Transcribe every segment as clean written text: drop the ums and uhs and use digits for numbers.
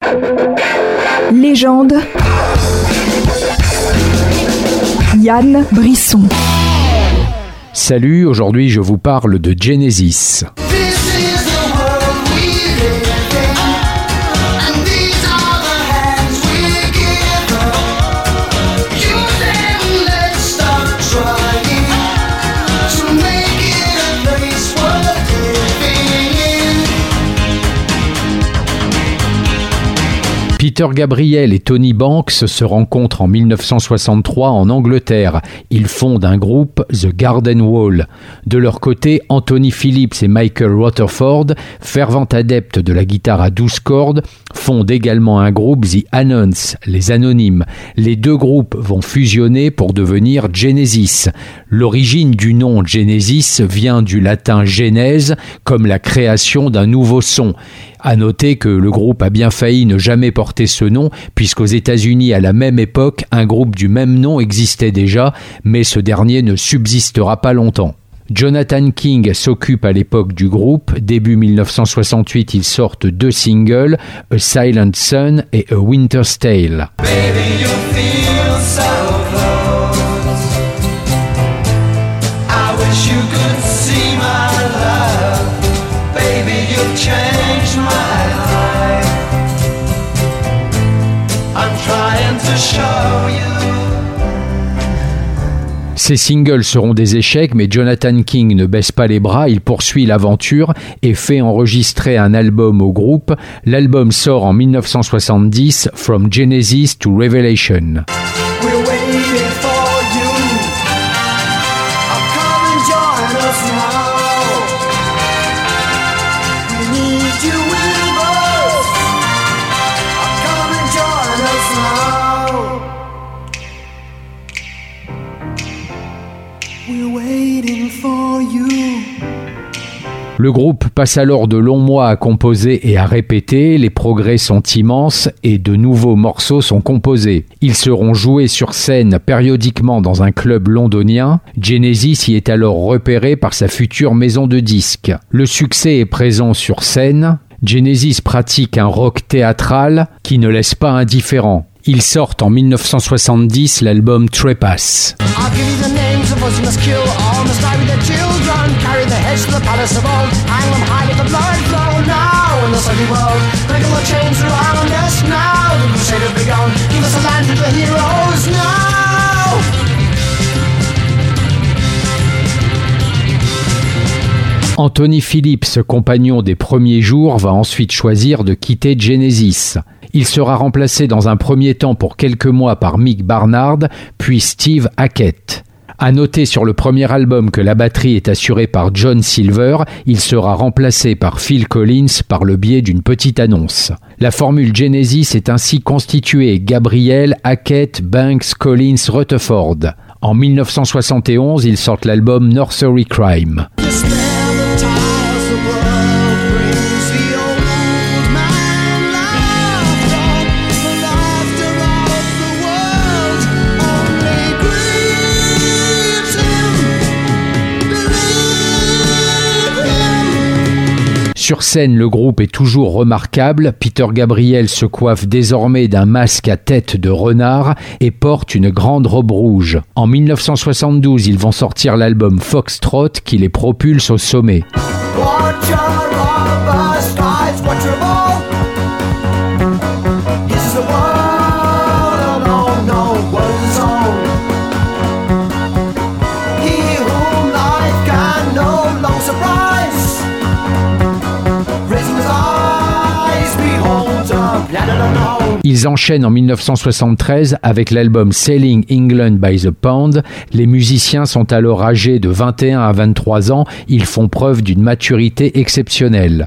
Légende. Yann Brisson. Salut, aujourd'hui je vous parle de Genesis. Peter Gabriel et Tony Banks se rencontrent en 1963 en Angleterre. Ils fondent un groupe, The Garden Wall. De leur côté, Anthony Phillips et Michael Rutherford, fervents adeptes de la guitare à 12 cordes, fondent également un groupe, The Anons, les Anonymes. Les deux groupes vont fusionner pour devenir Genesis. L'origine du nom Genesis vient du latin genèse, comme la création d'un nouveau son. À noter que le groupe a bien failli ne jamais porter ce nom, puisqu'aux États-Unis, à la même époque, un groupe du même nom existait déjà, mais ce dernier ne subsistera pas longtemps. Jonathan King s'occupe à l'époque du groupe. Début 1968, ils sortent 2 singles, A Silent Sun et A Winter's Tale. Baby, you feel so close. I wish you could see my love. Baby, you've changed my life. I'm trying to show you. Ces singles seront des échecs, mais Jonathan King ne baisse pas les bras, il poursuit l'aventure et fait enregistrer un album au groupe. L'album sort en 1970, From Genesis to Revelation. Le groupe passe alors de longs mois à composer et à répéter, les progrès sont immenses et de nouveaux morceaux sont composés. Ils seront joués sur scène périodiquement dans un club londonien. Genesis y est alors repéré par sa future maison de disques. Le succès est présent sur scène. Genesis pratique un rock théâtral qui ne laisse pas indifférent. Ils sortent en 1970 l'album Trespass. Anthony Phillips, compagnon des premiers jours, va ensuite choisir de quitter Genesis. Il sera remplacé dans un premier temps pour quelques mois par Mick Barnard, puis Steve Hackett. À noter sur le premier album que la batterie est assurée par John Silver, il sera remplacé par Phil Collins par le biais d'une petite annonce. La formule Genesis est ainsi constituée: Gabriel, Hackett, Banks, Collins, Rutherford. En 1971, ils sortent l'album Nursery Crime. Sur scène, le groupe est toujours remarquable. Peter Gabriel se coiffe désormais d'un masque à tête de renard et porte une grande robe rouge. En 1972, ils vont sortir l'album Foxtrot qui les propulse au sommet. Ils enchaînent en 1973 avec l'album Sailing England by the Pound. Les musiciens sont alors âgés de 21 à 23 ans. Ils font preuve d'une maturité exceptionnelle.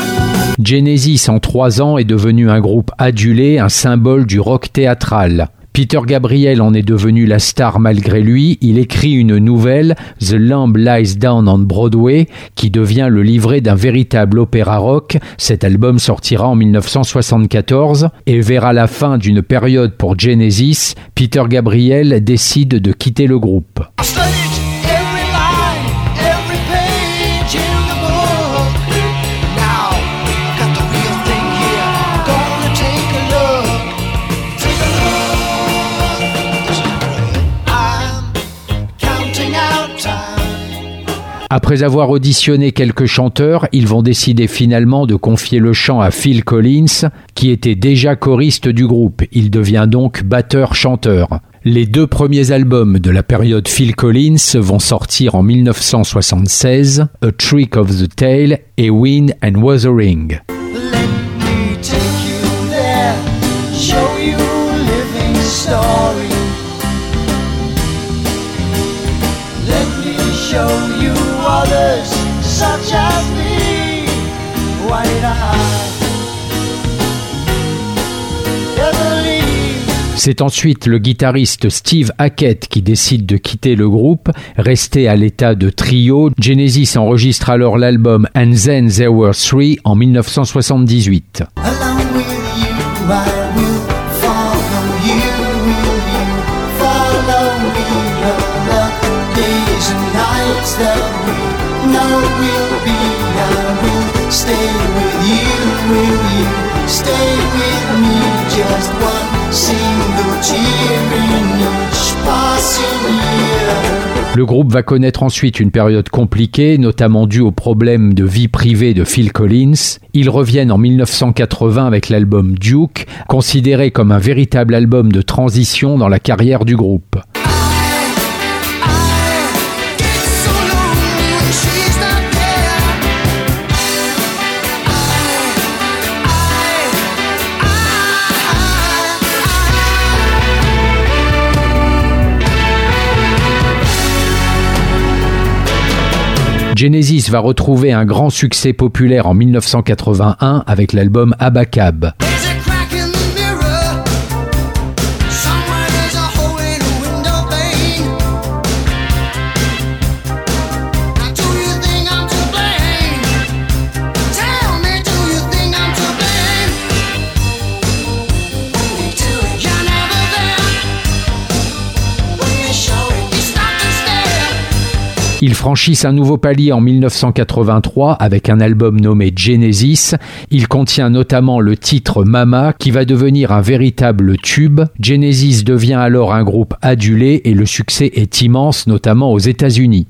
Genesis en 3 ans est devenu un groupe adulé, un symbole du rock théâtral. Peter Gabriel en est devenu la star malgré lui. Il écrit une nouvelle, The Lamb Lies Down on Broadway, qui devient le livret d'un véritable opéra rock. Cet album sortira en 1974 et verra la fin d'une période pour Genesis. Peter Gabriel décide de quitter le groupe. Après avoir auditionné quelques chanteurs, ils vont décider finalement de confier le chant à Phil Collins, qui était déjà choriste du groupe. Il devient donc batteur-chanteur. Les 2 premiers albums de la période Phil Collins vont sortir en 1976, A Trick of the Tail et Wind and Wuthering. C'est ensuite le guitariste Steve Hackett qui décide de quitter le groupe. Resté à l'état de trio, Genesis enregistre alors l'album And Then There Were Three en 1978. Le groupe va connaître ensuite une période compliquée, notamment due aux problèmes de vie privée de Phil Collins. Ils reviennent en 1980 avec l'album Duke, considéré comme un véritable album de transition dans la carrière du groupe. Genesis va retrouver un grand succès populaire en 1981 avec l'album Abacab. Ils franchissent un nouveau palier en 1983 avec un album nommé Genesis. Il contient notamment le titre Mama qui va devenir un véritable tube. Genesis devient alors un groupe adulé et le succès est immense, notamment aux États-Unis.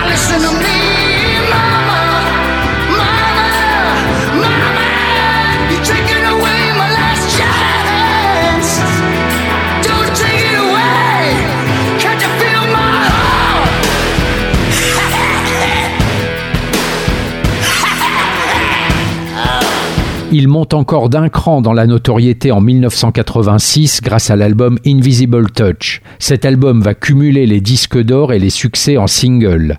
Il monte encore d'un cran dans la notoriété en 1986 grâce à l'album Invisible Touch. Cet album va cumuler les disques d'or et les succès en single.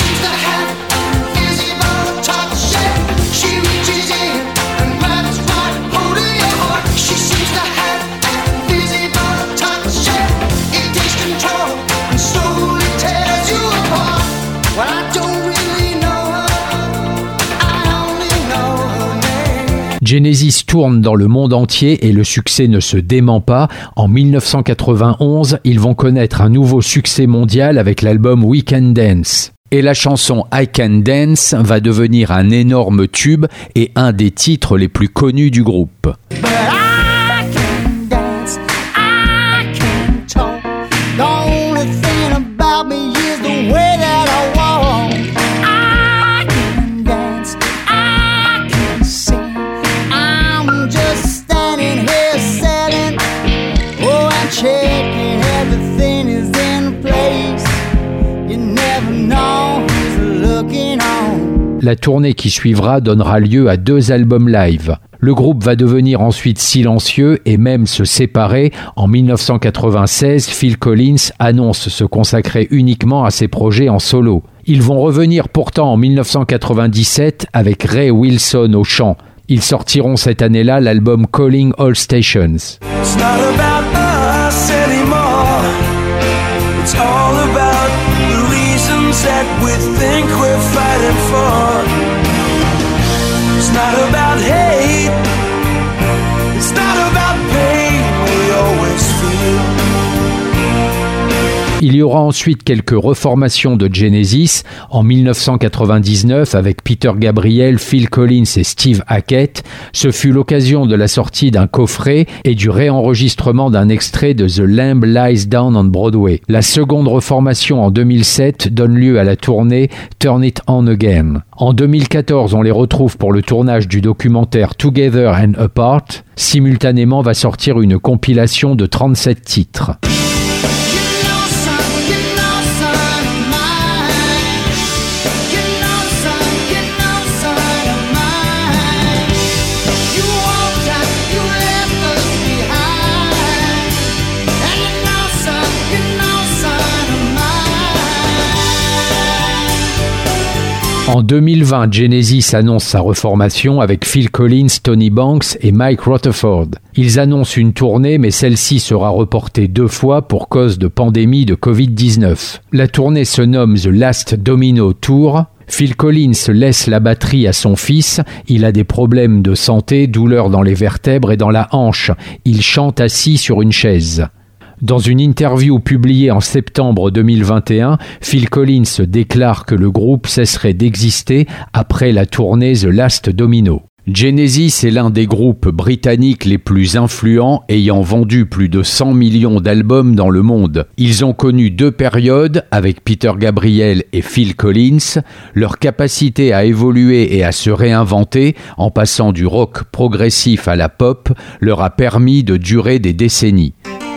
Genesis tourne dans le monde entier et le succès ne se dément pas. En 1991, ils vont connaître un nouveau succès mondial avec l'album We Can Dance. Et la chanson I Can Dance va devenir un énorme tube et un des titres les plus connus du groupe. La tournée qui suivra donnera lieu à 2 albums live. Le groupe va devenir ensuite silencieux et même se séparer. En 1996, Phil Collins annonce se consacrer uniquement à ses projets en solo. Ils vont revenir pourtant en 1997 avec Ray Wilson au chant. Ils sortiront cette année-là l'album Calling All Stations. It's not about us It's all about the reasons that we think we're fighting for. It's not about hate, it's not about pain we always feel. Il y aura ensuite quelques reformations de Genesis en 1999 avec Peter Gabriel, Phil Collins et Steve Hackett. Ce fut l'occasion de la sortie d'un coffret et du réenregistrement d'un extrait de The Lamb Lies Down on Broadway. La seconde reformation en 2007 donne lieu à la tournée Turn It On Again. En 2014, on les retrouve pour le tournage du documentaire Together and Apart. Simultanément va sortir une compilation de 37 titres. En 2020, Genesis annonce sa reformation avec Phil Collins, Tony Banks et Mike Rutherford. Ils annoncent une tournée, mais celle-ci sera reportée 2 fois pour cause de pandémie de Covid-19. La tournée se nomme The Last Domino Tour. Phil Collins laisse la batterie à son fils. Il a des problèmes de santé, douleurs dans les vertèbres et dans la hanche. Il chante assis sur une chaise. Dans une interview publiée en septembre 2021, Phil Collins déclare que le groupe cesserait d'exister après la tournée The Last Domino. Genesis est l'un des groupes britanniques les plus influents, ayant vendu plus de 100 millions d'albums dans le monde. Ils ont connu 2 périodes avec Peter Gabriel et Phil Collins. Leur capacité à évoluer et à se réinventer, en passant du rock progressif à la pop, leur a permis de durer des décennies.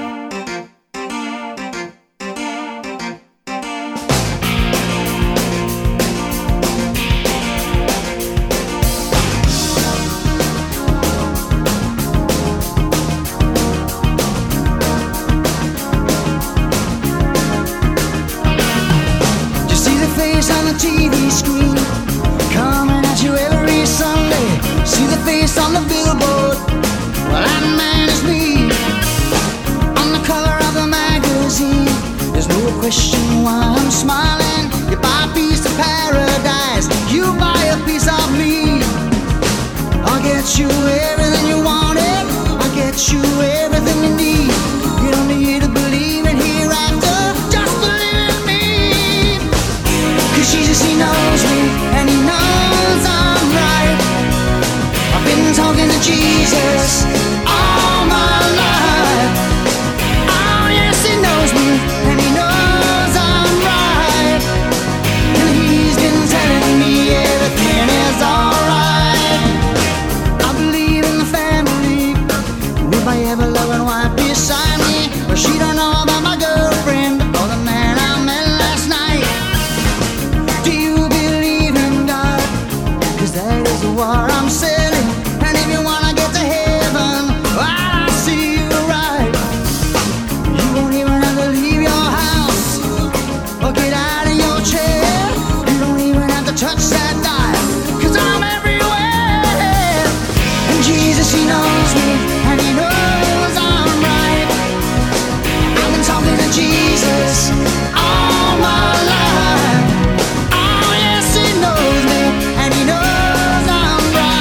On the TV screen, coming at you every Sunday. See the face on the billboard, well that man is me. On the cover of the magazine, there's no question why I'm smiling. You buy a piece of paradise, you buy a piece of me. I'll get you everything you wanted, I'll get you everything you need. You don't need to believe in hereafter, just believe in me. Jesus, he knows me, and he knows I'm right. I've been talking to Jesus all my life. Oh yes, he knows me, and he knows I'm right. And he's been telling me everything is alright. I believe in the family, with my ever-loving wife beside me. But she don't know about my girlfriend, or the man I met last night. That is what I'm selling. And if you wanna get to heaven, well, I see you right. You won't even have to leave your house or get out of your chair. You don't even have to touch that dial, 'cause I'm everywhere. And Jesus, he knows me, and he knows I'm right. I've been talking to Jesus all my life. Oh yes, he knows me, and he knows I'm right.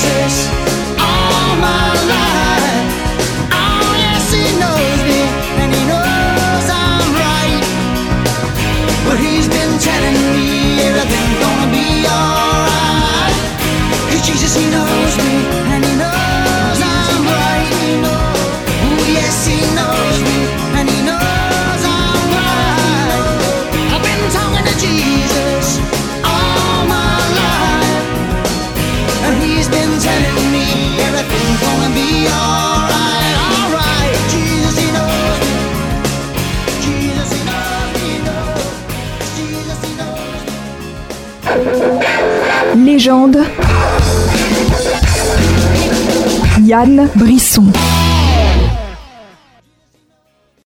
Jesus all my life. Oh yes, he knows me and he knows I'm right. But he's been telling me everything's gonna be alright. 'Cause Jesus, he knows me and he knows I'm right. Oh yes, he knows me and he knows I'm right. I've been talking to Jesus all my life, and he's been telling me everything's gonna be alright, alright. Jesus, he knows me. Jesus, he knows me. Jesus, he knows me. Légende. Yann Brisson.